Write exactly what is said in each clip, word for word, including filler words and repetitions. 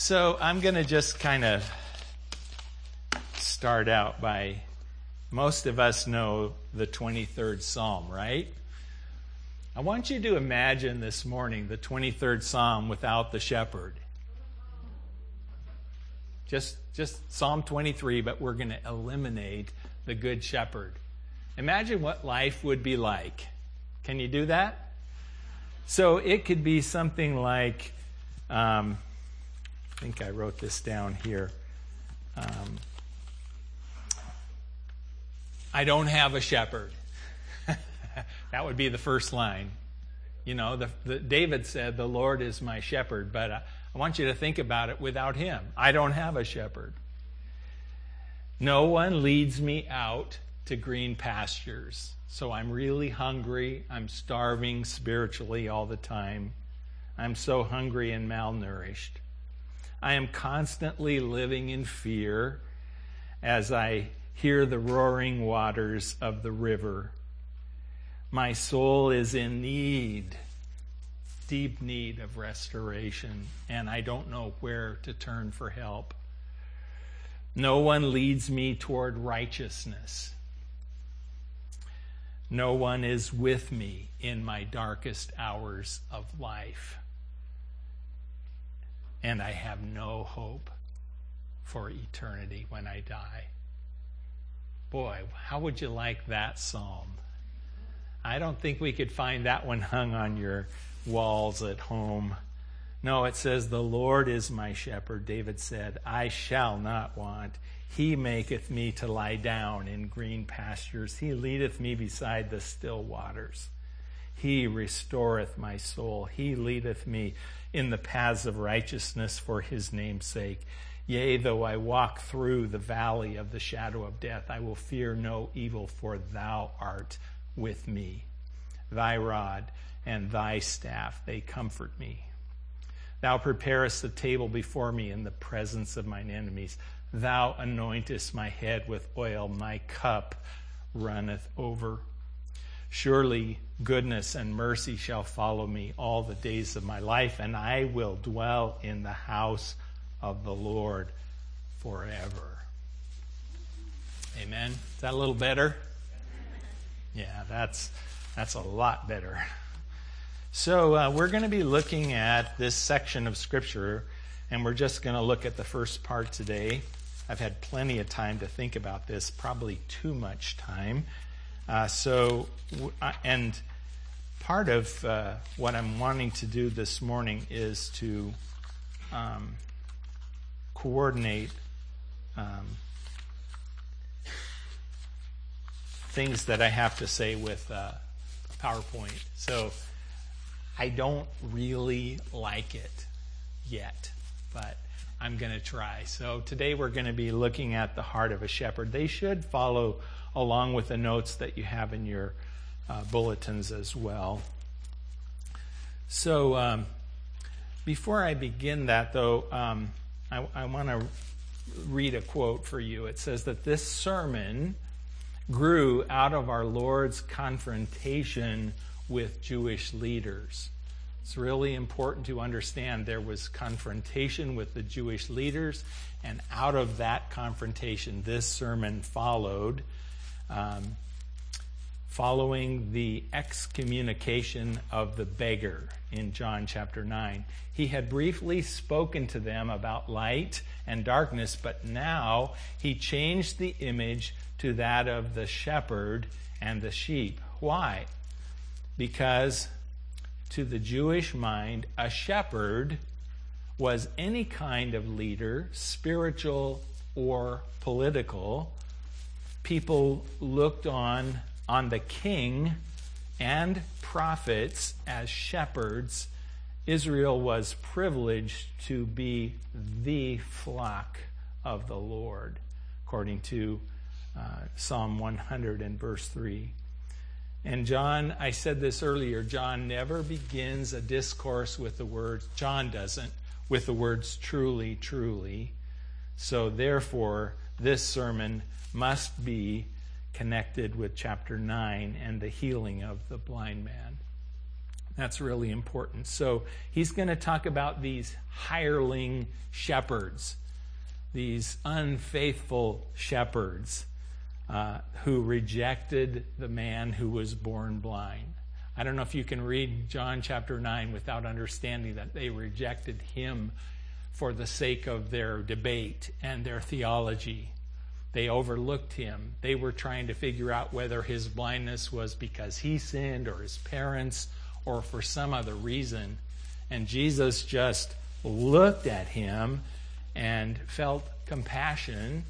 So I'm going to just kind of start out by, most of us know the twenty-third Psalm, right? I want you to imagine this morning the twenty-third Psalm without the shepherd. Just, just Psalm twenty-three, but we're going to eliminate the good shepherd. Imagine what life would be like. Can you do that? So it could be something like, um, I think I wrote this down here. Um, I don't have a shepherd. That would be the first line. You know, the, the, David said, the Lord is my shepherd, but I, I want you to think about it without him. I don't have a shepherd. No one leads me out to green pastures. So I'm really hungry. I'm starving spiritually all the time. I'm so hungry and malnourished. I am constantly living in fear as I hear the roaring waters of the river. My soul is in need, deep need of restoration, and I don't know where to turn for help. No one leads me toward righteousness. No one is with me in my darkest hours of life. And I have no hope for eternity when I die. Boy, how would you like that psalm? I don't think we could find that one hung on your walls at home. No, it says, the Lord is my shepherd. David said, I shall not want. He maketh me to lie down in green pastures. He leadeth me beside the still waters. He restoreth my soul. He leadeth me in the paths of righteousness for his name's sake. Yea, though I walk through the valley of the shadow of death, I will fear no evil, for thou art with me. Thy rod and thy staff, they comfort me. Thou preparest a table before me in the presence of mine enemies. Thou anointest my head with oil. My cup runneth over. Surely goodness and mercy shall follow me all the days of my life, and I will dwell in the house of the Lord forever. Amen. Is that a little better? Yeah, that's that's a lot better. So uh, we're going to be looking at this section of Scripture, and we're just going to look at the first part today. I've had plenty of time to think about this, probably too much time. Uh, so, and part of uh, what I'm wanting to do this morning is to um, coordinate um, things that I have to say with uh, PowerPoint. So I don't really like it yet, but I'm going to try. So today we're going to be looking at the heart of a shepherd. They should follow along with the notes that you have in your uh, bulletins as well. So um, before I begin that, though, um, I, I want to read a quote for you. It says that this sermon grew out of our Lord's confrontation with Jewish leaders. It's really important to understand there was confrontation with the Jewish leaders, and out of that confrontation, this sermon followed, um, following the excommunication of the beggar in John chapter nine. He had briefly spoken to them about light and darkness, but now he changed the image to that of the shepherd and the sheep. Why? Because to the Jewish mind, a shepherd was any kind of leader, spiritual or political. People looked on, on the king and prophets as shepherds. Israel was privileged to be the flock of the Lord, according to uh, Psalm one hundred and verse three. And John, I said this earlier, John never begins a discourse with the words, John doesn't, with the words truly, truly. So therefore, this sermon must be connected with chapter nine and the healing of the blind man. That's really important. So he's going to talk about these hireling shepherds, these unfaithful shepherds uh, who rejected the man who was born blind. I don't know if you can read John chapter nine without understanding that they rejected him for the sake of their debate and their theology. They overlooked him. They were trying to figure out whether his blindness was because he sinned or his parents or for some other reason. And Jesus just looked at him and felt compassion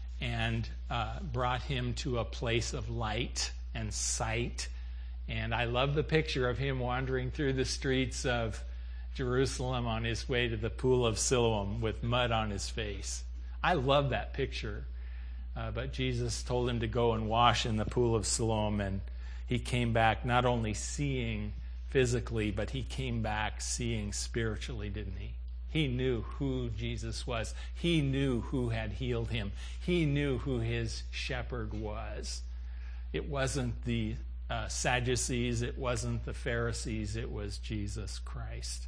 and uh, brought him to a place of light and sight. And I love the picture of him wandering through the streets of Jerusalem on his way to the pool of Siloam with mud on his face. I love that picture. Uh, but Jesus told him to go and wash in the pool of Siloam, and he came back not only seeing physically, but he came back seeing spiritually, didn't he? He knew who Jesus was. He knew who had healed him. He knew who his shepherd was. It wasn't the uh, Sadducees. It wasn't the Pharisees. It was Jesus Christ.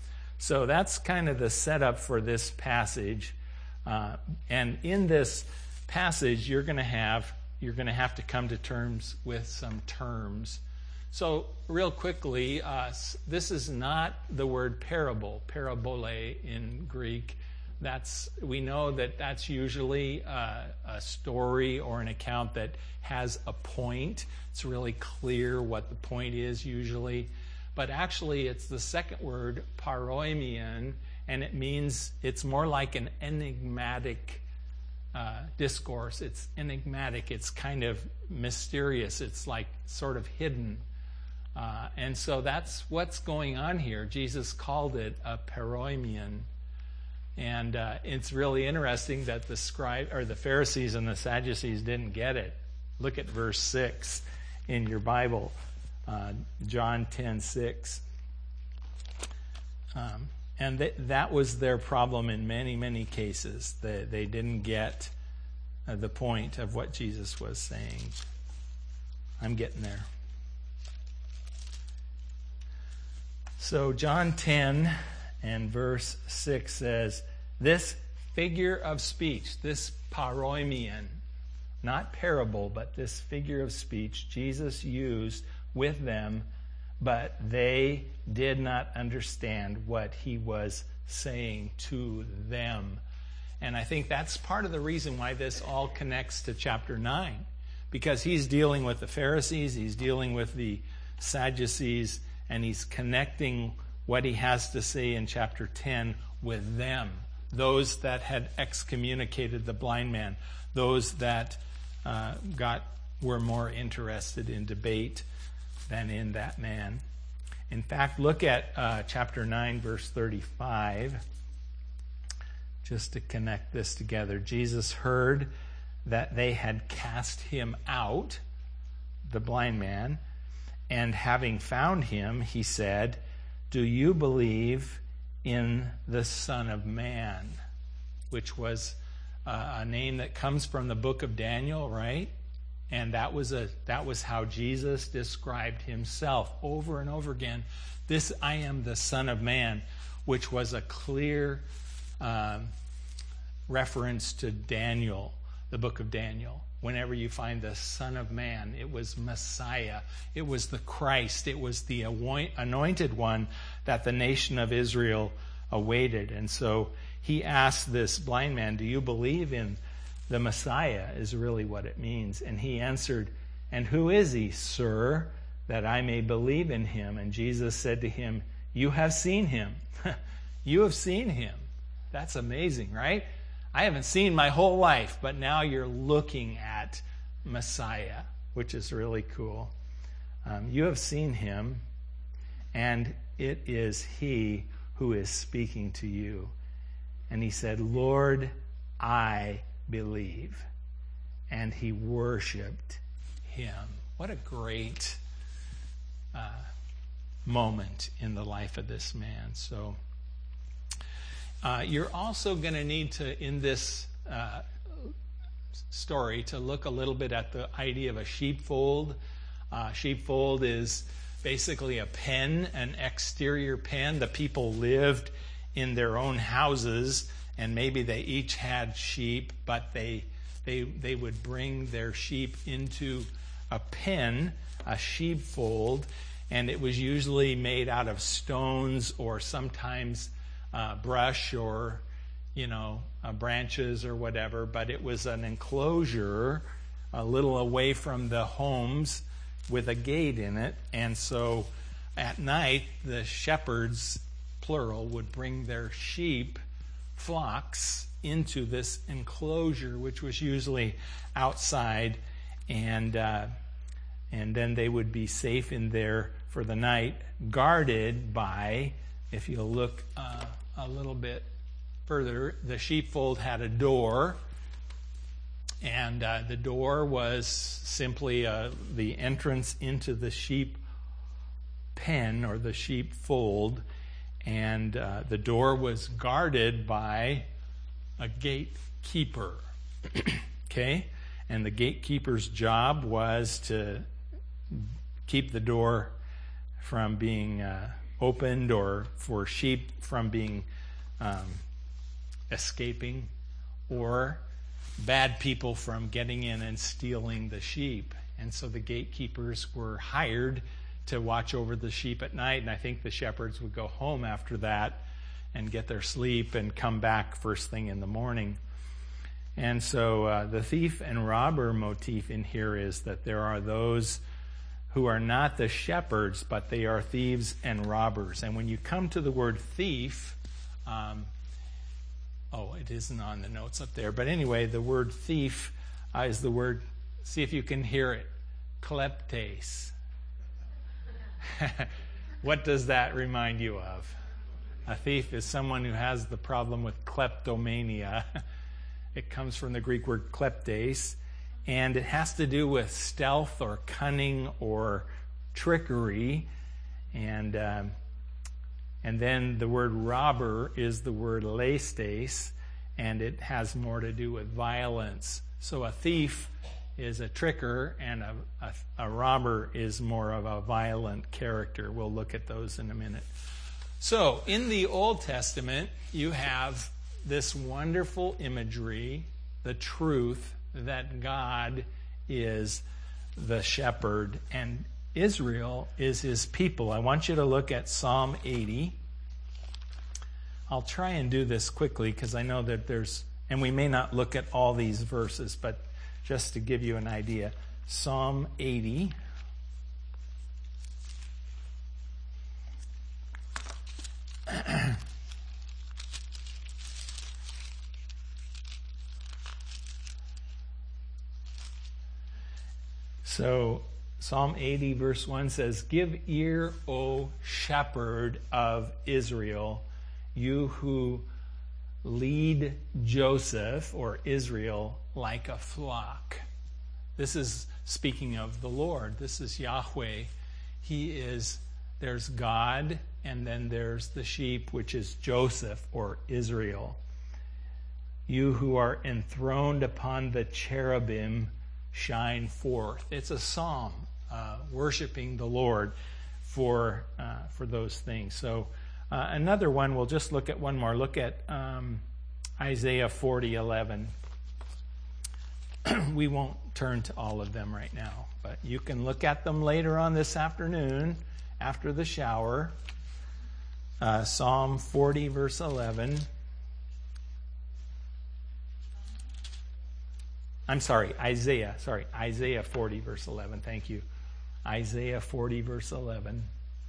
So that's kind of the setup for this passage. Uh, and in this passage, you're going to have you're going to have to come to terms with some terms. So real quickly, uh, this is not the word parable, parabole in Greek. That's we know that that's usually uh, a story or an account that has a point. It's really clear what the point is usually. But actually, it's the second word, paroimion, and it means it's more like an enigmatic uh, discourse. It's enigmatic. It's kind of mysterious. It's like sort of hidden. Uh, and so that's what's going on here. Jesus called it a paroimion. And uh, it's really interesting that the scribe or the Pharisees and the Sadducees didn't get it. Look at verse six in your Bible, uh, John ten six. Um, and th- that was their problem in many, many cases. They, they didn't get uh, the point of what Jesus was saying. I'm getting there. So John ten and verse six says, this figure of speech, this paroimion, not parable, but this figure of speech Jesus used with them, but they did not understand what he was saying to them. And I think that's part of the reason why this all connects to chapter nine, because he's dealing with the Pharisees, he's dealing with the Sadducees, and he's connecting what he has to say in chapter ten with them, those that had excommunicated the blind man, those that uh, got were more interested in debate than in that man. In fact, look at uh, chapter nine, verse thirty-five, just to connect this together. Jesus heard that they had cast him out, the blind man, and having found him, he said, do you believe in the Son of Man? Which was uh, a name that comes from the book of Daniel, right? And that was a that was how Jesus described himself over and over again. This, I am the Son of Man, which was a clear um, reference to Daniel, the book of Daniel. Whenever you find the Son of Man, it was Messiah. It was the Christ. It was the anointed one that the nation of Israel awaited. And so he asked this blind man, do you believe in the Messiah, is really what it means. And he answered, and who is he, sir, that I may believe in him? And Jesus said to him, you have seen him. You have seen him. That's amazing, right? I haven't seen my whole life, but now you're looking at Messiah, which is really cool. Um, you have seen him, and it is he who is speaking to you. And he said, Lord, I believe. And he worshiped him. What a great uh, moment in the life of this man. So uh, you're also going to need to, in this uh, story, to look a little bit at the idea of a sheepfold. Uh, sheepfold is basically a pen, an exterior pen. The people lived in their own houses, and maybe they each had sheep, but they they they would bring their sheep into a pen, a sheepfold, and it was usually made out of stones or sometimes uh, brush or, you know, uh, branches or whatever. But it was an enclosure a little away from the homes with a gate in it. And so at night, the shepherds, plural, would bring their sheep flocks into this enclosure, which was usually outside, and uh, and then they would be safe in there for the night, guarded by, if you look uh, a little bit further, the sheepfold had a door, and uh, the door was simply uh, the entrance into the sheep pen or the sheepfold, and uh, the door was guarded by a gatekeeper. Okay? And the gatekeeper's job was to keep the door from being uh, opened, or for sheep from being um, escaping, or bad people from getting in and stealing the sheep. And so the gatekeepers were hired to watch over the sheep at night, and I think the shepherds would go home after that and get their sleep and come back first thing in the morning. And so uh, the thief and robber motif in here is that there are those who are not the shepherds, but they are thieves and robbers. And when you come to the word thief, um, oh, it isn't on the notes up there, but anyway, the word thief uh, is the word, see if you can hear it, kleptes. What does that remind you of? A thief is someone who has the problem with kleptomania. It comes from the Greek word kleptes, and it has to do with stealth or cunning or trickery. And um, and then the word robber is the word lestes, and it has more to do with violence. So a thief is a tricker, and a, a, a robber is more of a violent character. We'll look at those in a minute. So in the Old Testament, you have this wonderful imagery, the truth that God is the shepherd and Israel is his people. I want you to look at Psalm eighty. I'll try and do this quickly because I know that there's, and we may not look at all these verses, but just to give you an idea. Psalm eighty. So, Psalm eighty verse one says, "Give ear, O shepherd of Israel, you who lead Joseph," or Israel, "like a flock." This is speaking of the Lord. This is Yahweh. He is, there's God, and then there's the sheep, which is Joseph, or Israel. "You who are enthroned upon the cherubim, shine forth." It's a psalm uh, worshiping the Lord for uh, for those things. So uh, another one, we'll just look at one more. Look at um, Isaiah forty eleven. We won't turn to all of them right now, but you can look at them later on this afternoon after the shower. Uh, Psalm forty verse eleven. I'm sorry, Isaiah. Sorry, Isaiah forty, verse eleven. Thank you. Isaiah forty, verse eleven.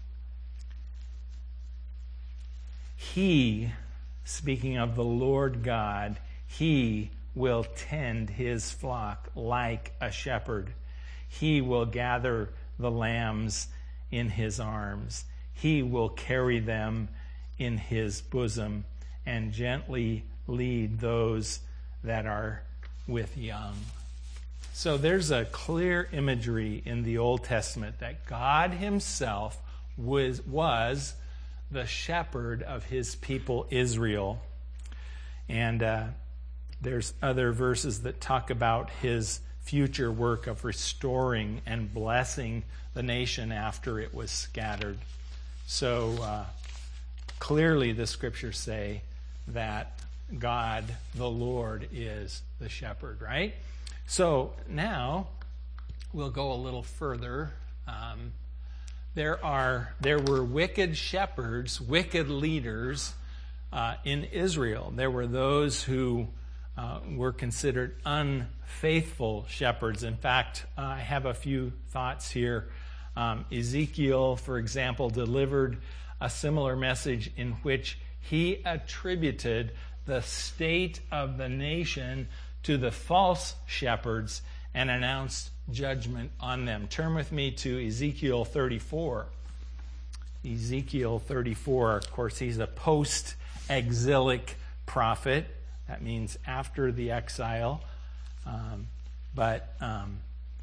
"He," speaking of the Lord God, "He will tend his flock like a shepherd. He will gather the lambs in his arms. He will carry them in his bosom and gently lead those that are with young." So there's a clear imagery in the Old Testament that God himself was, was the shepherd of his people Israel. And uh, there's other verses that talk about his future work of restoring and blessing the nation after it was scattered. So uh, clearly the scriptures say that God, the Lord, is the shepherd, right? So now we'll go a little further. Um, there are there were wicked shepherds, wicked leaders uh, in Israel. There were those who uh, were considered unfaithful shepherds. In fact, uh, I have a few thoughts here. Um, Ezekiel, for example, delivered a similar message in which he attributed the state of the nation to the false shepherds and announced judgment on them. Turn with me to Ezekiel thirty-four. Ezekiel thirty-four, of course, he's a post-exilic prophet. That means after the exile. Um, but um,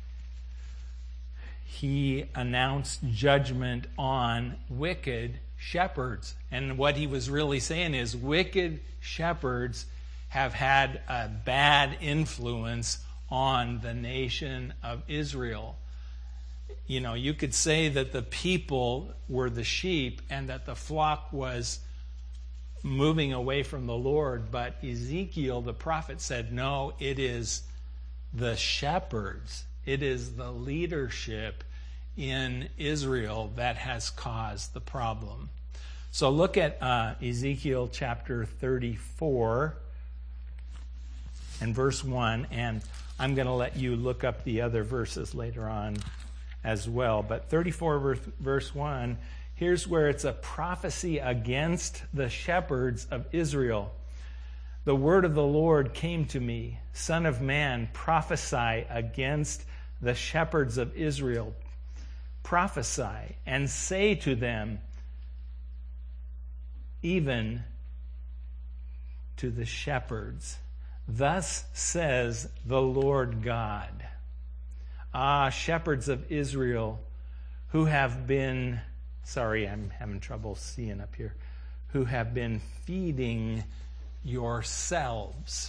he announced judgment on wicked shepherds. And what he was really saying is wicked shepherds have had a bad influence on the nation of Israel. You know, you could say that the people were the sheep and that the flock was moving away from the Lord, but Ezekiel, the prophet, said, no, it is the shepherds. It is the leadership in Israel that has caused the problem. So look at uh, Ezekiel chapter thirty-four and verse one, and I'm going to let you look up the other verses later on as well. But thirty-four verse, verse one, here's where it's a prophecy against the shepherds of Israel. The word of the Lord came to me, Son of man, prophesy against the shepherds of Israel. Prophesy and say to them, even to the shepherds, thus says the Lord God. Ah, shepherds of Israel, who have been, sorry, I'm having trouble seeing up here, who have been feeding yourselves.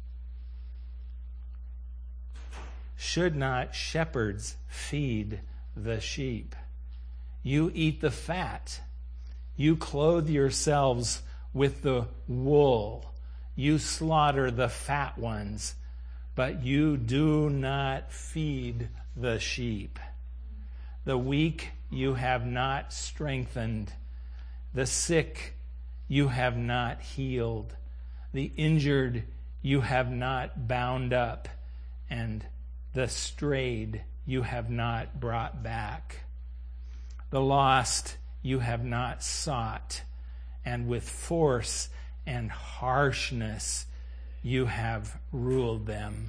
Should not shepherds feed the sheep? You eat the fat. You clothe yourselves with the wool. You slaughter the fat ones, but you do not feed the sheep. The weak you have not strengthened. The sick you have not healed. The injured you have not bound up. And the strayed you have not brought back. The lost you have not sought. And with force and harshness you have ruled them.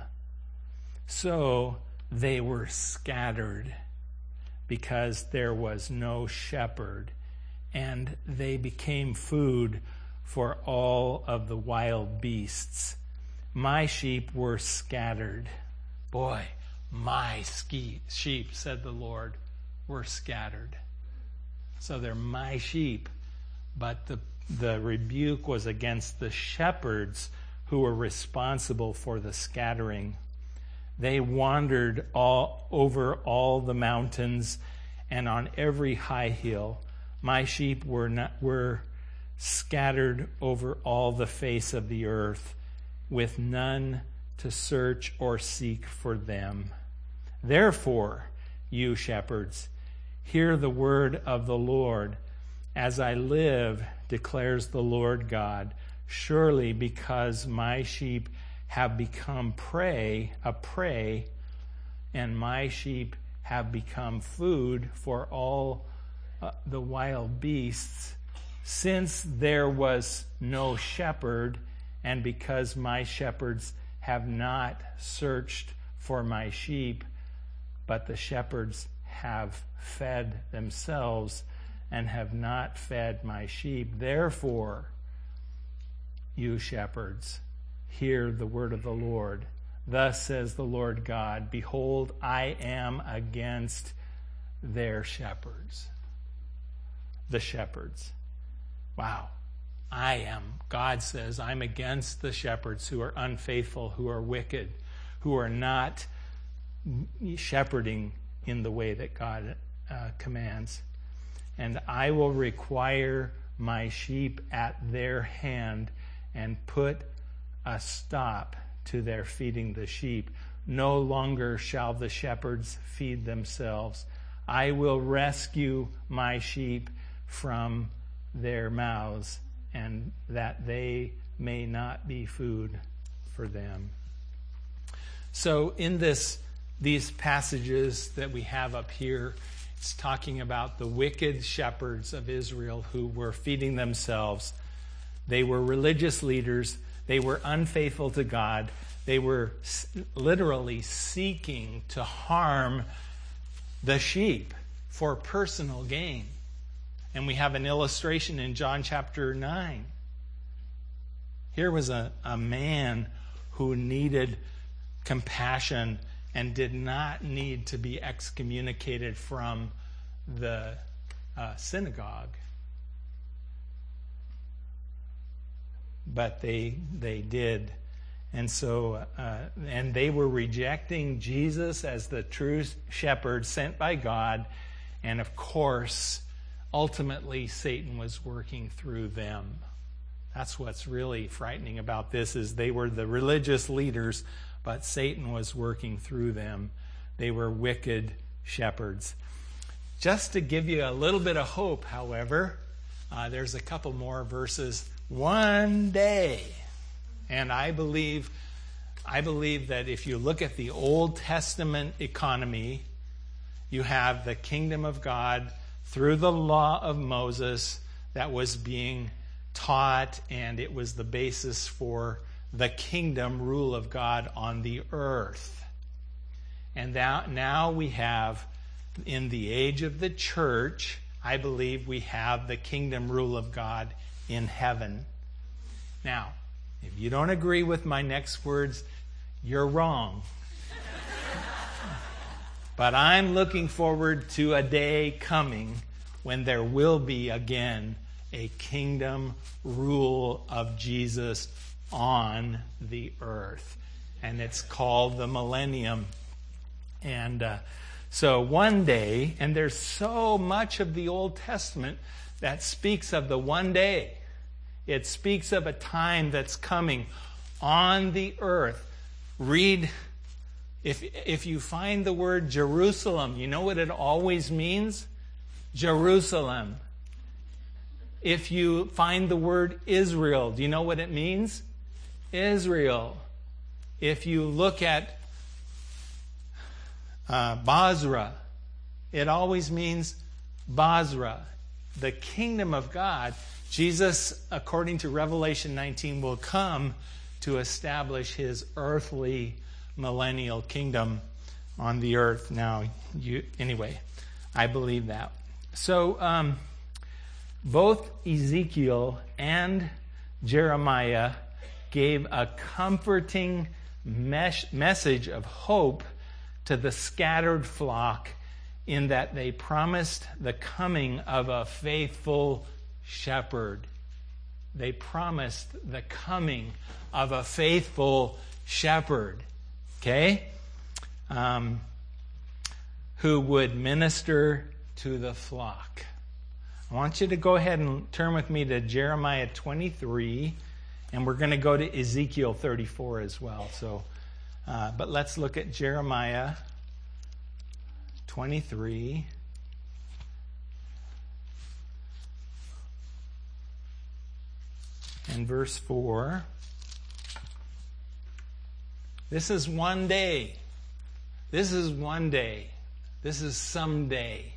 So they were scattered because there was no shepherd, and they became food for all of the wild beasts. My sheep were scattered. Boy, my ski- sheep, said the Lord, were scattered. So they're my sheep, but the the rebuke was against the shepherds who were responsible for the scattering. They wandered all over all the mountains and on every high hill. My sheep were not, were scattered over all the face of the earth, with none to search or seek for them. Therefore, you shepherds, hear the word of the Lord. As I live, declares the Lord God, surely because my sheep have become prey, a prey, and my sheep have become food for all uh, the wild beasts, since there was no shepherd, and because my shepherds have not searched for my sheep, but the shepherds have fed themselves and have not fed my sheep. Therefore, you shepherds, hear the word of the Lord. Thus says the Lord God, behold, I am against their shepherds. The shepherds. Wow. I am. God says, I'm against the shepherds who are unfaithful, who are wicked, who are not shepherding in the way that God uh, commands. And I will require my sheep at their hand and put a stop to their feeding the sheep. No longer shall the shepherds feed themselves. I will rescue my sheep from their mouths, and that they may not be food for them. So in this, these passages that we have up here, it's talking about the wicked shepherds of Israel who were feeding themselves. They were religious leaders. They were unfaithful to God. They were literally seeking to harm the sheep for personal gain. And we have an illustration in John chapter nine. Here was a, a man who needed compassion and did not need to be excommunicated from the uh, synagogue. But they they did. And so, uh, and they were rejecting Jesus as the true shepherd sent by God. And of course, ultimately, Satan was working through them. That's what's really frightening about this, is they were the religious leaders, but Satan was working through them. They were wicked shepherds. Just to give you a little bit of hope, however, uh, there's a couple more verses. One day, and I believe, I believe that if you look at the Old Testament economy, you have the kingdom of God through the law of Moses that was being taught, and it was the basis for the kingdom rule of God on the earth. And that now we have, in the age of the church, I believe we have the kingdom rule of God in heaven. Now, if you don't agree with my next words, you're wrong. But I'm looking forward to a day coming when there will be again a kingdom rule of Jesus on the earth. And it's called the millennium. And uh, so one day, and there's so much of the Old Testament that speaks of the one day. It speaks of a time that's coming on the earth. Read, if if you find the word Jerusalem, you know what it always means? Jerusalem. If you find the word Israel, do you know what it means? Israel. If you look at uh, Basra, it always means Basra. The kingdom of God. Jesus, according to Revelation nineteen, will come to establish his earthly millennial kingdom on the earth. Now, you anyway, I believe that. So, um, both Ezekiel and Jeremiah gave a comforting mes- message of hope to the scattered flock, in that they promised the coming of a faithful shepherd. They promised the coming of a faithful shepherd, okay, um, who would minister to the flock. I want you to go ahead and turn with me to Jeremiah twenty-three, and we're going to go to Ezekiel thirty-four as well. So, uh, but let's look at Jeremiah twenty-three. And verse four. This is one day. This is one day. This is someday.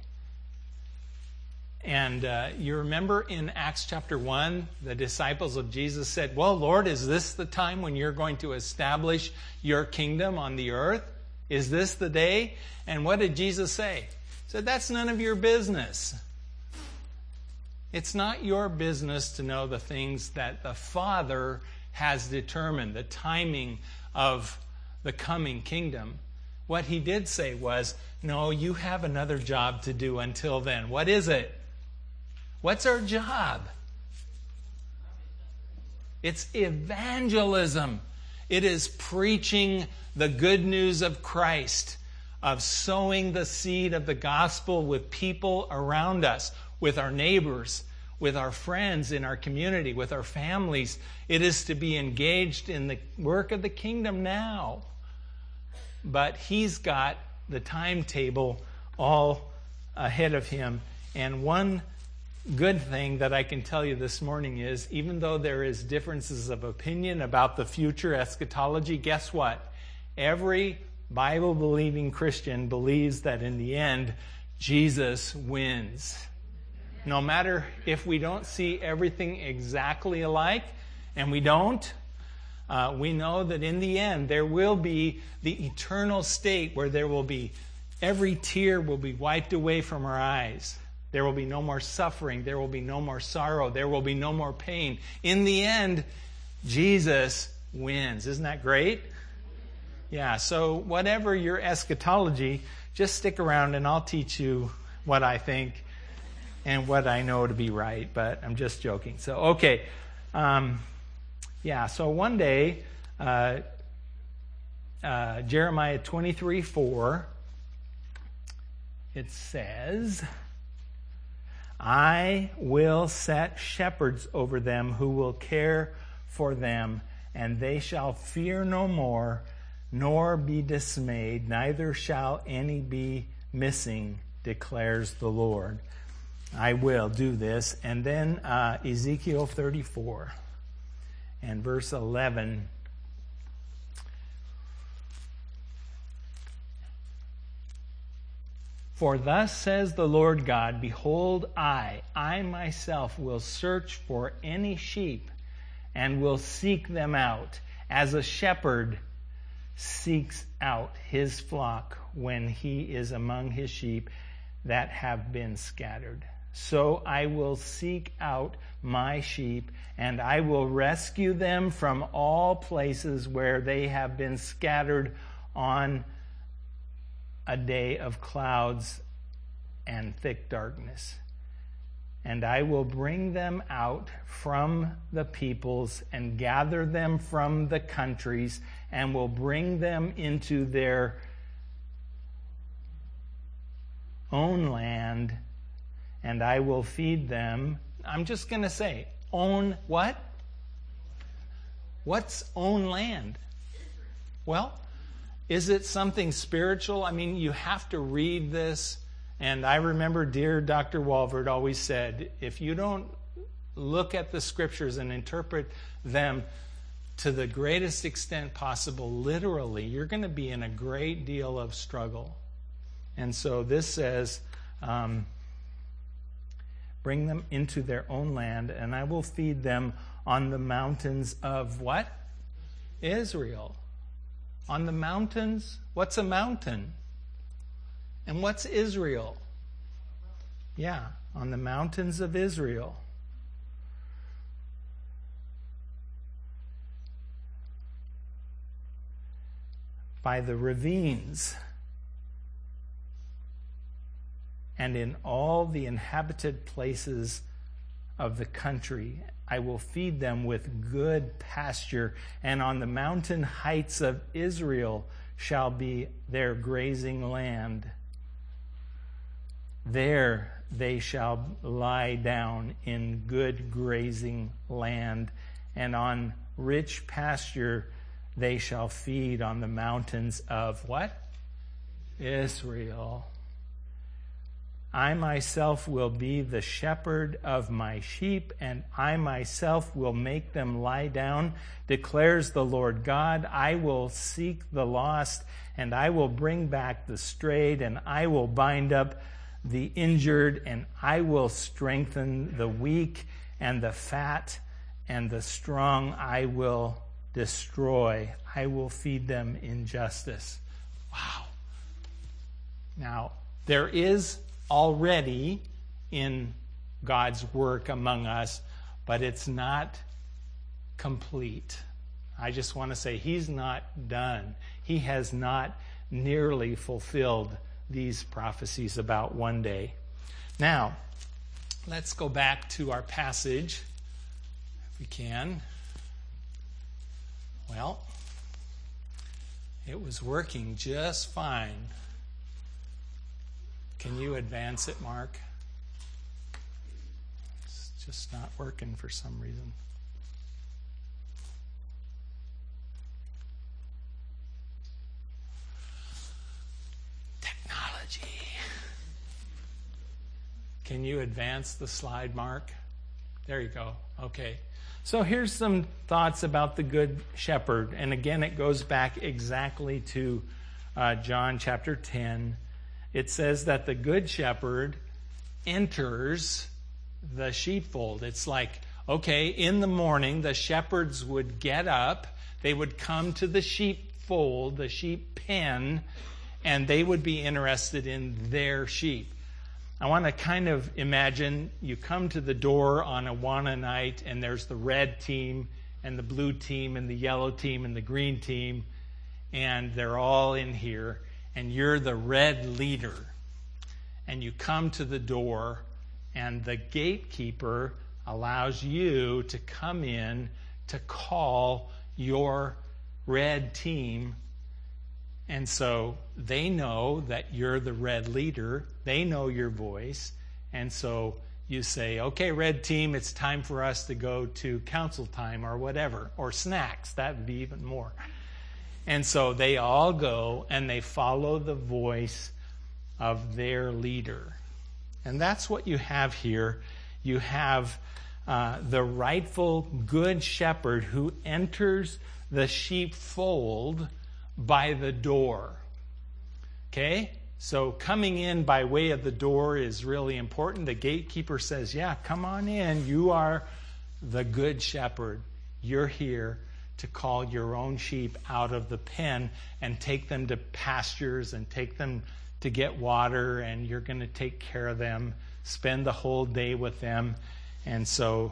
And uh, you remember in Acts chapter one, the disciples of Jesus said, well, Lord, is this the time when you're going to establish your kingdom on the earth? Is this the day? And what did Jesus say? He said, that's none of your business. It's not your business to know the things that the Father has determined, the timing of the coming kingdom. What he did say was, no, you have another job to do until then. What is it? What's our job? It's evangelism. It is preaching the good news of Christ of sowing the seed of the gospel with people around us, with our neighbors, with our friends in our community, with our families. It is to be engaged in the work of the kingdom now. But he's got the timetable all ahead of him. And one good thing that I can tell you this morning is, even though there is differences of opinion about the future eschatology, guess what? Every Bible-believing Christian believes that in the end, Jesus wins. No matter if we don't see everything exactly alike, and we don't, uh, we know that in the end, there will be the eternal state where there will be, every tear will be wiped away from our eyes. There will be no more suffering. There will be no more sorrow. There will be no more pain. In the end, Jesus wins. Isn't that great? Yeah, so whatever your eschatology, just stick around and I'll teach you what I think and what I know to be right. But I'm just joking. So, okay. Um, yeah, so one day, uh, uh, Jeremiah twenty-three four, it says, I will set shepherds over them who will care for them, and they shall fear no more, nor be dismayed, neither shall any be missing, declares the Lord. I will do this. And then uh, Ezekiel thirty-four and verse eleven. For thus says the Lord God, behold, I, I myself will search for any sheep and will seek them out, as a shepherd seeks out his flock when he is among his sheep that have been scattered. So I will seek out my sheep, and I will rescue them from all places where they have been scattered on a day of clouds and thick darkness. And I will bring them out from the peoples and gather them from the countries and will bring them into their own land, and I will feed them. I'm just going to say, own what? What's own land? Well, is it something spiritual? I mean, you have to read this. And I remember dear Doctor Walvoord always said, if you don't look at the scriptures and interpret them to the greatest extent possible, literally, you're going to be in a great deal of struggle. And so this says, um, bring them into their own land, and I will feed them on the mountains of what? Israel. On the mountains? What's a mountain? And what's Israel? Yeah, on the mountains of Israel. By the ravines, and in all the inhabited places of the country, I will feed them with good pasture, and on the mountain heights of Israel shall be their grazing land. There they shall lie down in good grazing land, and on rich pasture they shall feed on the mountains of what? Israel. I myself will be the shepherd of my sheep, and I myself will make them lie down, declares the Lord God. I will seek the lost, and I will bring back the strayed, and I will bind up the injured, and I will strengthen the weak, and the fat and the strong I will destroy. I will feed them in justice. Wow. Now, there is already in God's work among us, but it's not complete. I just want to say he's not done. He has not nearly fulfilled these prophecies about one day. Now, let's go back to our passage, if we can. Well, it was working just fine Can you advance it, Mark? It's just not working for some reason. Technology. Can you advance the slide, Mark? There you go. Okay. So here's some thoughts about the Good Shepherd. And again, it goes back exactly to uh, John chapter ten. It says that the Good Shepherd enters the sheepfold. It's like, okay, in the morning, the shepherds would get up. They would come to the sheepfold, the sheep pen, and they would be interested in their sheep. I want to kind of imagine you come to the door on Awana night, and there's the red team and the blue team and the yellow team and the green team, and they're all in here, and you're the red leader. And you come to the door, and the gatekeeper allows you to come in to call your red team. And so they know that you're the red leader. They know your voice. And so you say, okay, red team, it's time for us to go to council time or whatever, or snacks. That would be even more. And so they all go and they follow the voice of their leader. And that's what you have here. You have uh, the rightful good shepherd who enters the sheepfold by the door. Okay? So coming in by way of the door is really important. The gatekeeper says, yeah, come on in. You are the good shepherd. You're here to call your own sheep out of the pen and take them to pastures and take them to get water, and you're going to take care of them, spend the whole day with them. And so,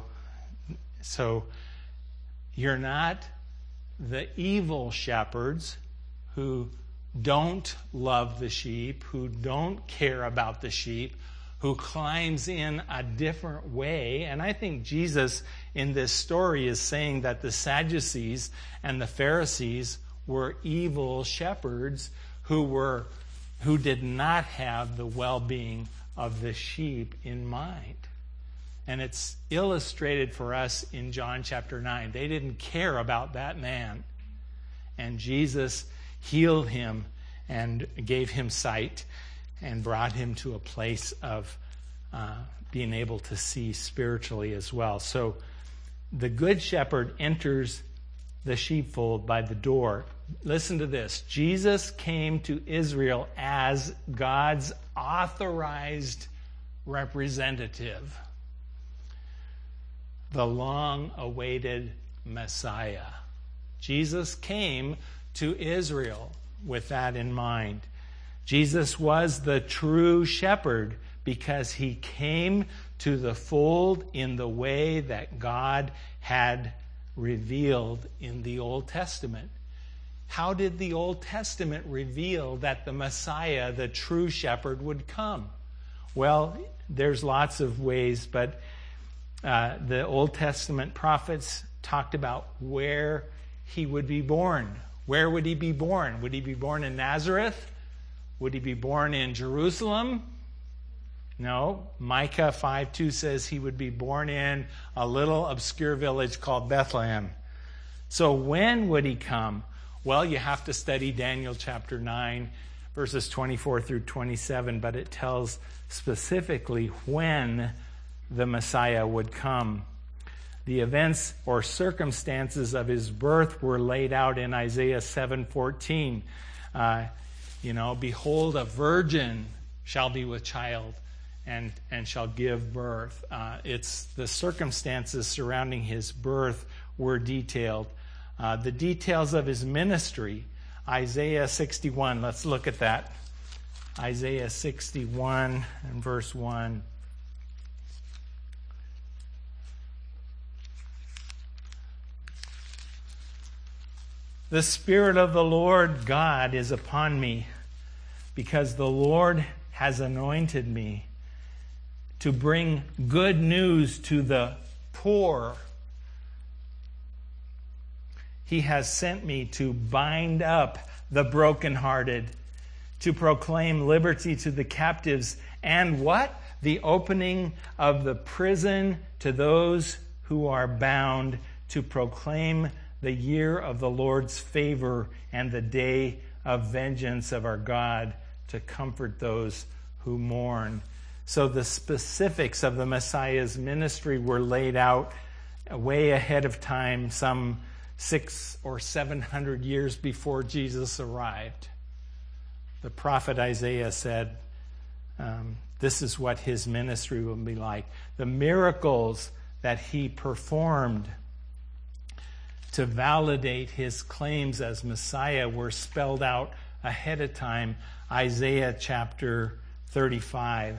so you're not the evil shepherds who don't love the sheep, who don't care about the sheep, who climbs in a different way. And I think Jesus in this story is saying that the Sadducees and the Pharisees were evil shepherds who were who did not have the well-being of the sheep in mind. And it's illustrated for us in John chapter nine. They didn't care about that man. And Jesus healed him and gave him sight and brought him to a place of uh, being able to see spiritually as well. So the good shepherd enters the sheepfold by the door. Listen to this. Jesus came to Israel as God's authorized representative, the long-awaited Messiah. Jesus came to Israel with that in mind. Jesus was the true shepherd because he came to the fold in the way that God had revealed in the Old Testament. How did the Old Testament reveal that the Messiah, the true shepherd, would come? Well, there's lots of ways, but uh, the Old Testament prophets talked about where he would be born. Where would he be born? Would he be born in Nazareth? Would he be born in Jerusalem? No. Micah five two says he would be born in a little obscure village called Bethlehem. So when would he come? Well, you have to study Daniel chapter nine, verses twenty-four through twenty-seven, but it tells specifically when the Messiah would come. The events or circumstances of his birth were laid out in Isaiah seven fourteen. Uh, you know, behold, a virgin shall be with child and, and shall give birth. Uh, it's the circumstances surrounding his birth were detailed. Uh, the details of his ministry, Isaiah sixty-one. Let's look at that. Isaiah sixty-one and verse one. The Spirit of the Lord God is upon me, because the Lord has anointed me to bring good news to the poor. He has sent me to bind up the brokenhearted, to proclaim liberty to the captives And what? The opening of the prison to those who are bound, to proclaim the year of the Lord's favor and the day of vengeance of our God, to comfort those who mourn. So the specifics of the Messiah's ministry were laid out way ahead of time, some six or seven hundred years before Jesus arrived. The prophet Isaiah said, um, this is what his ministry will be like. The miracles that he performed to validate his claims as Messiah were spelled out ahead of time. Isaiah chapter thirty-five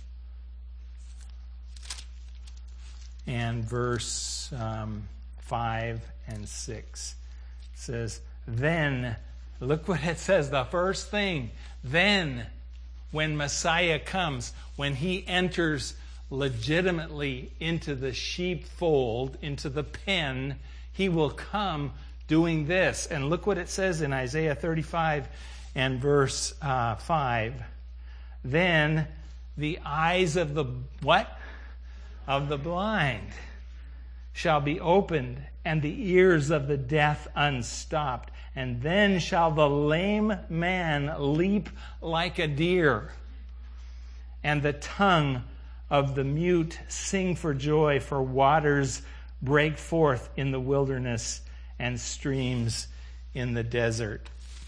and verse um, five and six says, then, look what it says, the first thing, then when Messiah comes, when he enters legitimately into the sheepfold, into the pen, he will come doing this. And look what it says in Isaiah thirty-five and verse uh, five. Then the eyes of the what? Of the blind shall be opened, and the ears of the deaf unstopped. And then shall the lame man leap like a deer, and the tongue of the mute sing for joy, for waters break forth in the wilderness and streams in the desert.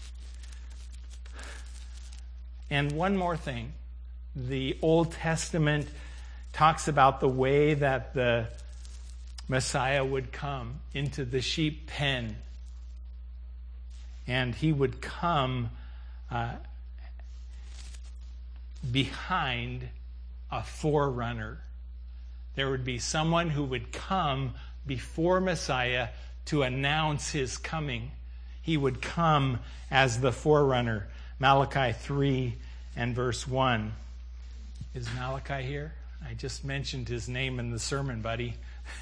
And one more thing. The Old Testament talks about the way that the Messiah would come into the sheep pen. And he would come uh, behind a forerunner. There would be someone who would come before Messiah to announce his coming. He would come as the forerunner. Malachi three and verse one. Is Malachi here? I just mentioned his name in the sermon, buddy.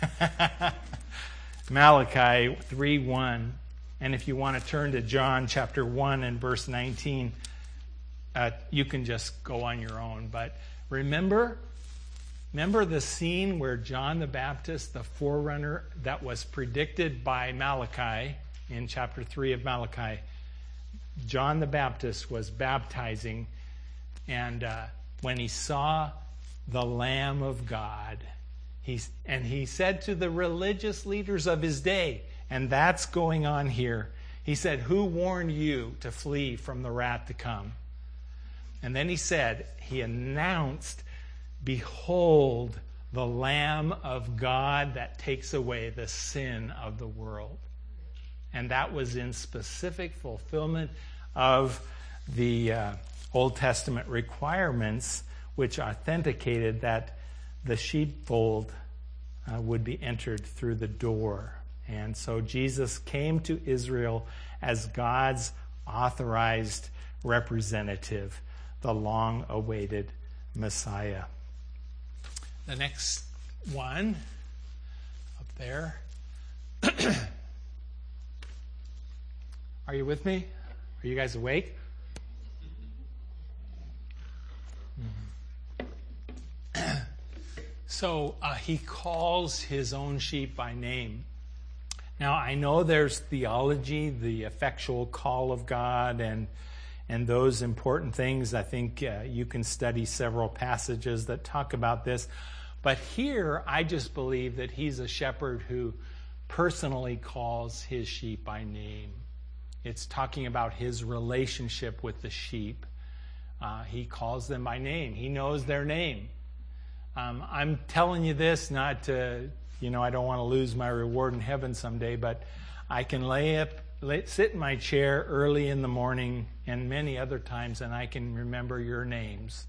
Malachi three one. And if you want to turn to John chapter one and verse nineteen, uh, you can just go on your own. But remember, remember the scene where John the Baptist, the forerunner that was predicted by Malachi in chapter three of Malachi, John the Baptist was baptizing, and uh, when he saw the Lamb of God, he, and he said to the religious leaders of his day, and that's going on here, he said, who warned you to flee from the wrath to come? And then he said, he announced, behold, the Lamb of God that takes away the sin of the world. And that was in specific fulfillment of the uh, Old Testament requirements, which authenticated that the sheepfold uh, would be entered through the door. And so Jesus came to Israel as God's authorized representative, the long-awaited Messiah. The next one, up there. Are you with me? Are you guys awake? So uh, he calls his own sheep by name. Now, I know there's theology, the effectual call of God, and and those important things. I think uh, you can study several passages that talk about this. But here, I just believe that he's a shepherd who personally calls his sheep by name. It's talking about his relationship with the sheep. Uh, he calls them by name. He knows their name. Um, I'm telling you this not to, you know, I don't want to lose my reward in heaven someday, but I can lay up, lay, sit in my chair early in the morning and many other times, and I can remember your names.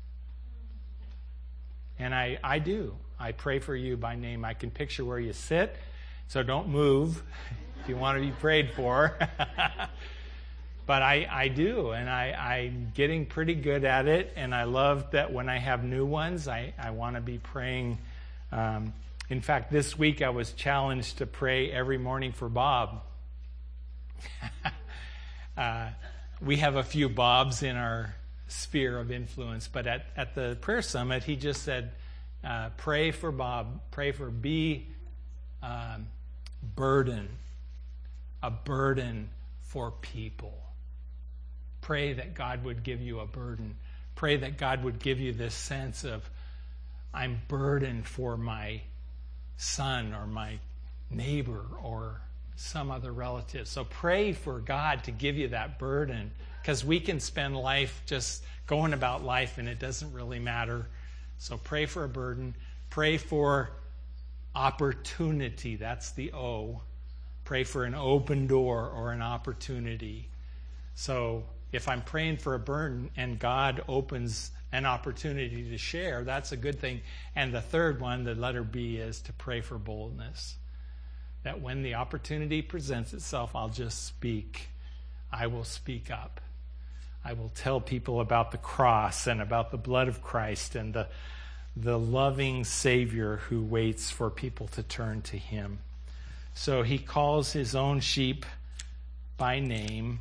And I, I do. I pray for you by name. I can picture where you sit, so don't move if you want to be prayed for. But I, I do, and I, I'm getting pretty good at it, and I love that when I have new ones, I, I want to be praying. Um, in fact, this week I was challenged to pray every morning for Bob. uh, we have a few Bobs in our sphere of influence. But at, at the prayer summit, he just said, uh, pray for Bob, pray for B, um, burden, a burden for people. Pray that God would give you a burden. Pray that God would give you this sense of, I'm burdened for my son or my neighbor or some other relative. So pray for God to give you that burden, because we can spend life just going about life and it doesn't really matter. So pray for a burden. Pray for opportunity. That's the O. Pray for an open door or an opportunity. So if I'm praying for a burden and God opens an opportunity to share, that's a good thing. And the third one, the letter B, is to pray for boldness. That when the opportunity presents itself, I'll just speak. I will speak up. I will tell people about the cross and about the blood of Christ and the, the loving Savior who waits for people to turn to him. So he calls his own sheep by name.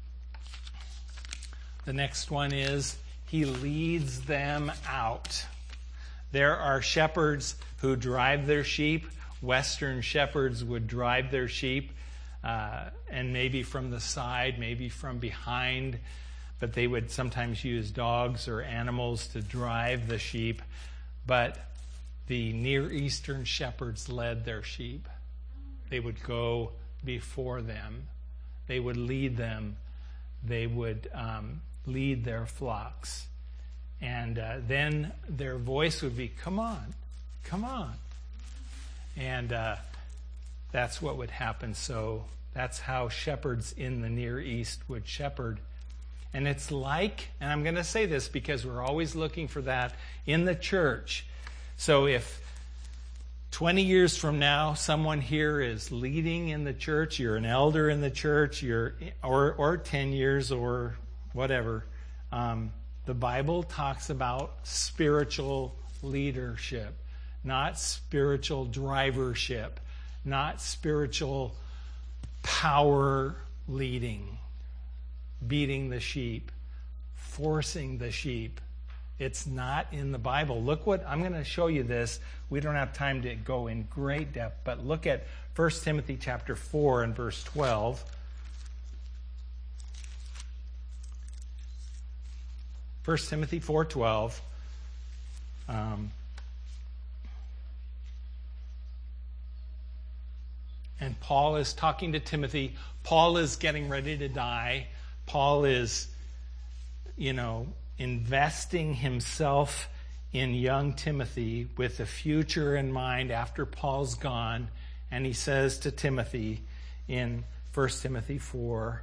The next one is he leads them out. There are shepherds who drive their sheep. Western shepherds would drive their sheep, uh, and maybe from the side, maybe from behind, but they would sometimes use dogs or animals to drive the sheep. But the Near Eastern shepherds led their sheep. They would go before them. They would lead them. They would um, lead their flocks. And uh, then their voice would be, come on, come on. And uh, that's what would happen. So that's how shepherds in the Near East would shepherd. And it's like, and I'm going to say this because we're always looking for that in the church. So if twenty years from now, someone here is leading in the church, you're an elder in the church, you're or or ten years or whatever, um, the Bible talks about spiritual leadership, not spiritual drivership, not spiritual power leading, beating the sheep, forcing the sheep. It's not in the Bible. Look what, I'm going to show you this. We don't have time to go in great depth, but look at First Timothy chapter four and verse twelve. First Timothy four twelve. Um, and Paul is talking to Timothy. Paul is getting ready to die. Paul is, you know, investing himself in young Timothy with a future in mind after Paul's gone. And he says to Timothy in First Timothy four,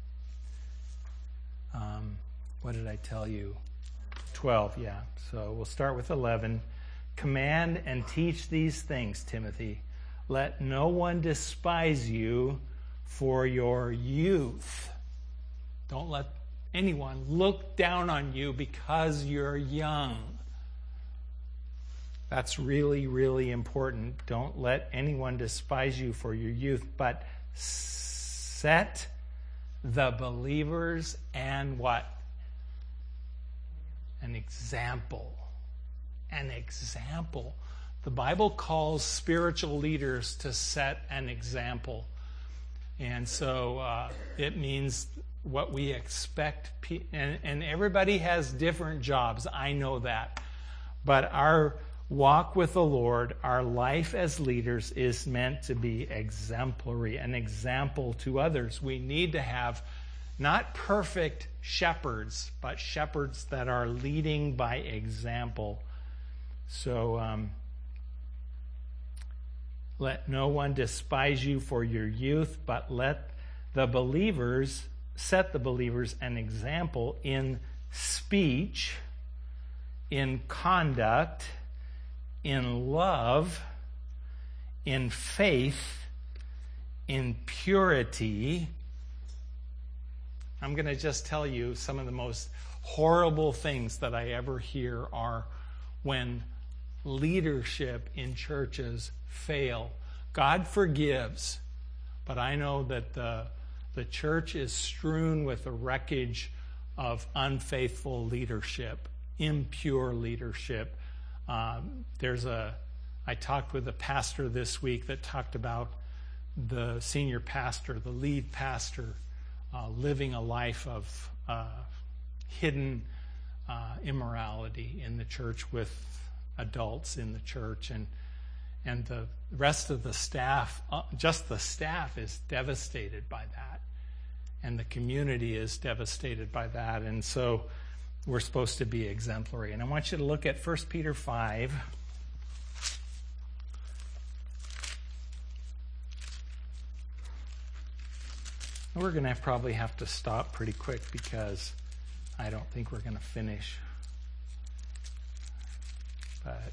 um, what did I tell you? twelve, yeah. So we'll start with eleven. Command and teach these things, Timothy. Let no one despise you for your youth. Don't let anyone look down on you because you're young. That's really, really important. Don't let anyone despise you for your youth, but set the believers and what? An example. An example. The Bible calls spiritual leaders to set an example. And so uh, it means what we expect, and, and everybody has different jobs. I know that. But our walk with the Lord, our life as leaders is meant to be exemplary, an example to others. We need to have not perfect shepherds, but shepherds that are leading by example. So um, let no one despise you for your youth, but let the believers set the believers an example in speech, in conduct, in love, in faith, in purity. I'm going to just tell you some of the most horrible things that I ever hear are when leadership in churches fail. God forgives, but I know that the The church is strewn with the wreckage of unfaithful leadership, impure leadership. Um, there's a, I talked with a pastor this week that talked about the senior pastor, the lead pastor, uh, living a life of uh, hidden uh, immorality in the church with adults in the church, and and the rest of the staff, uh, just the staff is devastated by that, and the community is devastated by that, and so we're supposed to be exemplary. And I want you to look at First Peter five. We're going to probably have to stop pretty quick because I don't think we're going to finish. But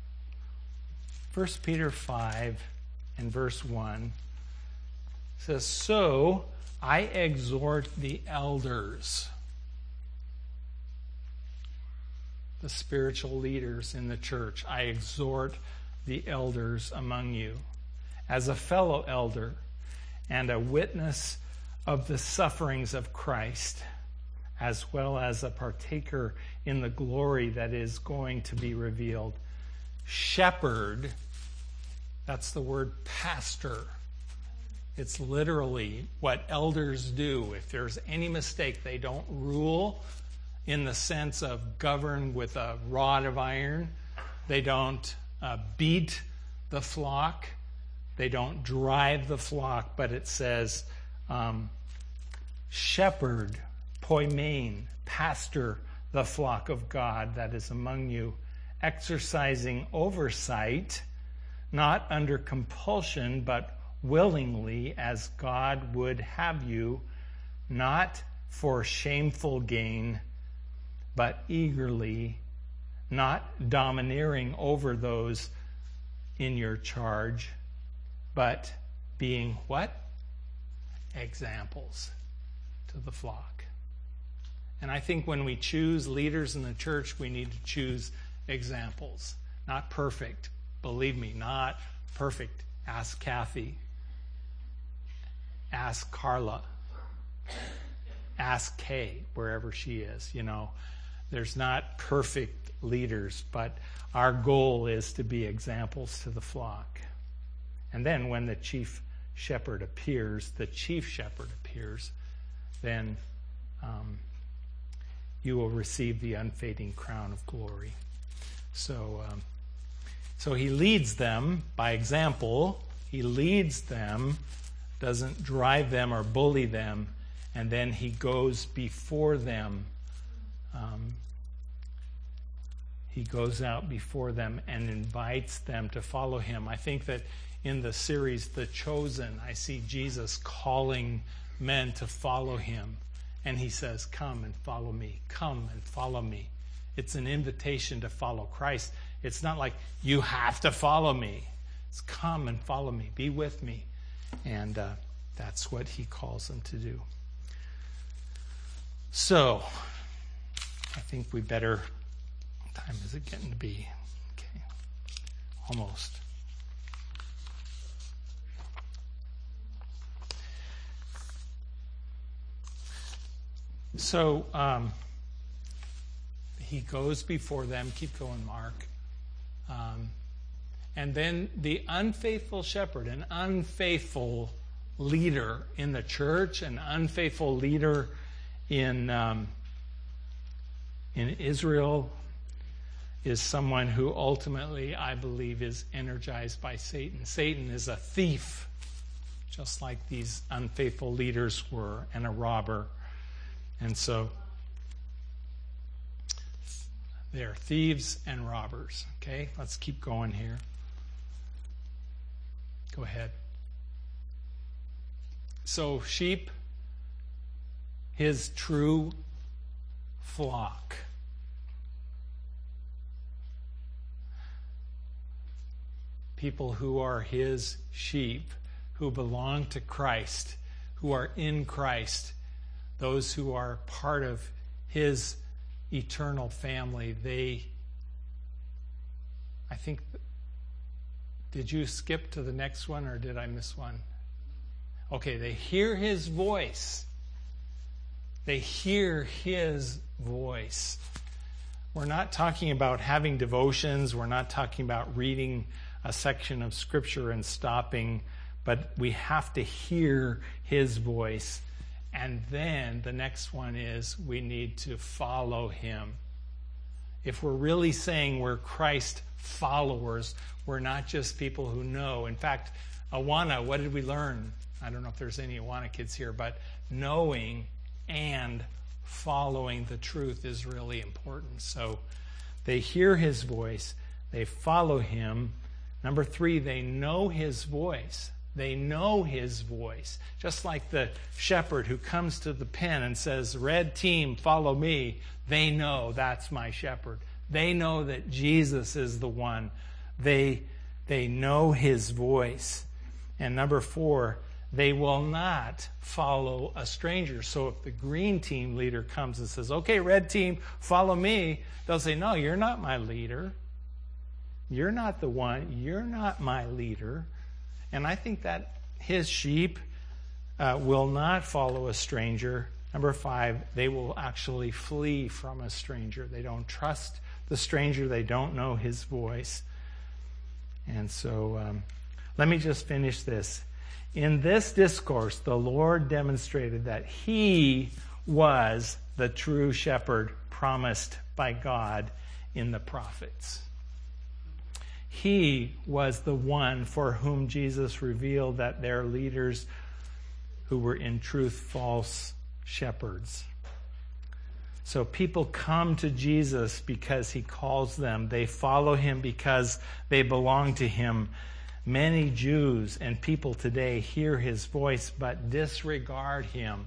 First Peter five and verse one says, "So I exhort the elders," the spiritual leaders in the church. "I exhort the elders among you, as a fellow elder and a witness of the sufferings of Christ, as well as a partaker in the glory that is going to be revealed. Shepherd," that's the word pastor. It's literally what elders do. If there's any mistake, they don't rule in the sense of govern with a rod of iron. They don't uh, beat the flock. They don't drive the flock, but it says um, shepherd, poimen, pastor the flock of God that is among you, exercising oversight, not under compulsion, but willingly, as God would have you, not for shameful gain, but eagerly, not domineering over those in your charge, but being what? Examples to the flock. And I think when we choose leaders in the church, we need to choose examples. Not perfect. Believe me, not perfect. Ask Kathy. Ask Carla. Ask Kay, wherever she is. You know, there's not perfect leaders, but our goal is to be examples to the flock. And then when the chief shepherd appears, the chief shepherd appears, then um, you will receive the unfading crown of glory. So, um, so he leads them by example. He leads them, doesn't drive them or bully them, and then he goes before them. Um, he goes out before them and invites them to follow him. I think that in the series The Chosen, I see Jesus calling men to follow him. And he says, "Come and follow me. Come and follow me." It's an invitation to follow Christ. It's not like you have to follow me. It's come and follow me. Be with me. And uh, that's what he calls them to do. So, I think we better... What time is it getting to be? Okay. Almost. So um, he goes before them. Keep going, Mark. Um, and then the unfaithful shepherd, an unfaithful leader in the church, an unfaithful leader in um, in Israel, is someone who ultimately, I believe, is energized by Satan. Satan is a thief, just like these unfaithful leaders were, and a robber. And so they're thieves and robbers. Okay, let's keep going here. Go ahead. So sheep, his true flock. People who are his sheep, who belong to Christ, who are in Christ, those who are part of his eternal family. They, I think, did you skip to the next one or did I miss one? Okay, they hear his voice. They hear his voice. We're not talking about having devotions. We're not talking about reading a section of scripture and stopping, but we have to hear his voice. And then the next one is we need to follow him. If we're really saying we're Christ followers, we're not just people who know. In fact, Awana, what did we learn? I don't know if there's any Awana kids here, but knowing and following the truth is really important. So they hear his voice, they follow him. Number three, they know his voice. They know his voice. Just like the shepherd who comes to the pen and says, "Red team, follow me." They know that's my shepherd. They know that Jesus is the one. They, they know his voice. And number four, they will not follow a stranger. So if the green team leader comes and says, "Okay, red team, follow me," they'll say, "No, you're not my leader. You're not the one. You're not my leader." And I think that his sheep uh, will not follow a stranger. Number five, they will actually flee from a stranger. They don't trust the stranger. They don't know his voice. And so um, let me just finish this. In this discourse, the Lord demonstrated that he was the true shepherd promised by God in the prophets. He was the one for whom Jesus revealed that they're leaders who were in truth false shepherds. So people come to Jesus because he calls them. They follow him because they belong to him. Many Jews and people today hear his voice but disregard him.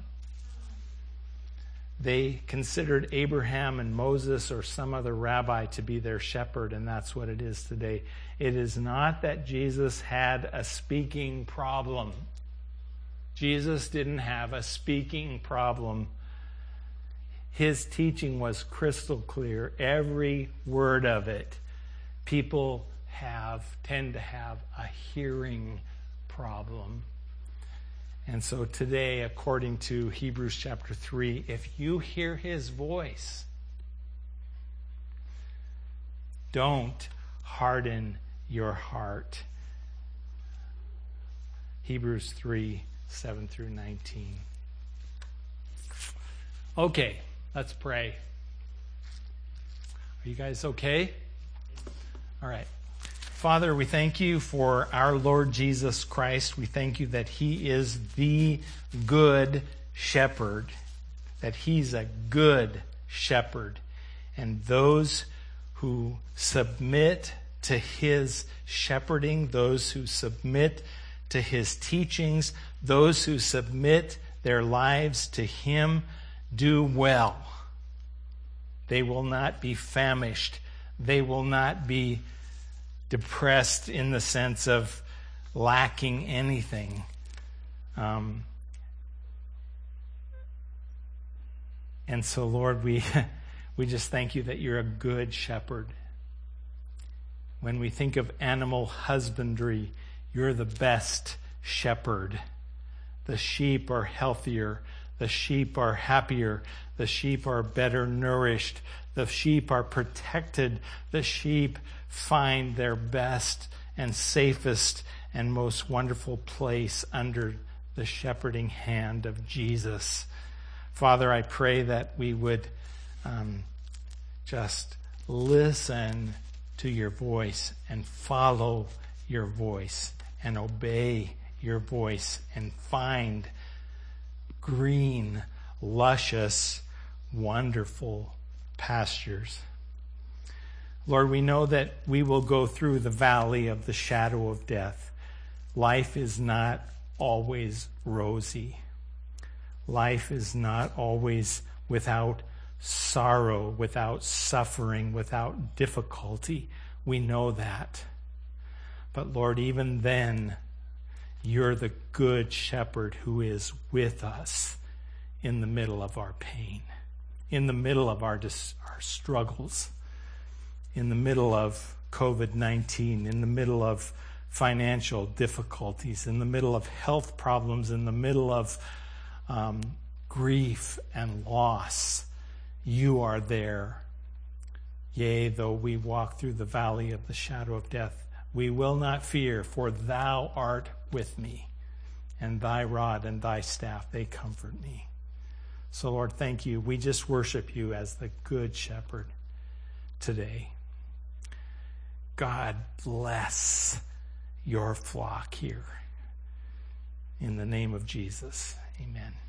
They considered Abraham and Moses or some other rabbi to be their shepherd, and that's what it is today. It is not that Jesus had a speaking problem. Jesus didn't have a speaking problem. His teaching was crystal clear, every word of it. People have tend to have a hearing problem. And so today, according to Hebrews chapter three, if you hear his voice, don't harden your heart. Hebrews three, seven through nineteen. Okay, let's pray. Are you guys okay? All right. Father, we thank you for our Lord Jesus Christ. We thank you that he is the good shepherd, that he's a good shepherd. And those who submit to his shepherding, those who submit to his teachings, those who submit their lives to him, do well. They will not be famished. They will not be depressed in the sense of lacking anything. Um, and so, Lord, we we just thank you that you're a good shepherd. When we think of animal husbandry, you're the best shepherd. The sheep are healthier. The sheep are happier. The sheep are better nourished. The sheep are protected. The sheep find their best and safest and most wonderful place under the shepherding hand of Jesus. Father, I pray that we would um, just listen to your voice and follow your voice and obey your voice and find green, luscious, wonderful pastures. Lord, we know that we will go through the valley of the shadow of death. Life is not always rosy. Life is not always without sorrow, without suffering, without difficulty. We know that. But Lord, even then, you're the good shepherd who is with us in the middle of our pain, in the middle of our, dis- our struggles, in the middle of covid nineteen, in the middle of financial difficulties, in the middle of health problems, in the middle of um, grief and loss, you are there. Yea, though we walk through the valley of the shadow of death, we will not fear, for thou art with me, and thy rod and thy staff, they comfort me. So, Lord, thank you. We just worship you as the good shepherd today. God bless your flock here. In the name of Jesus, amen.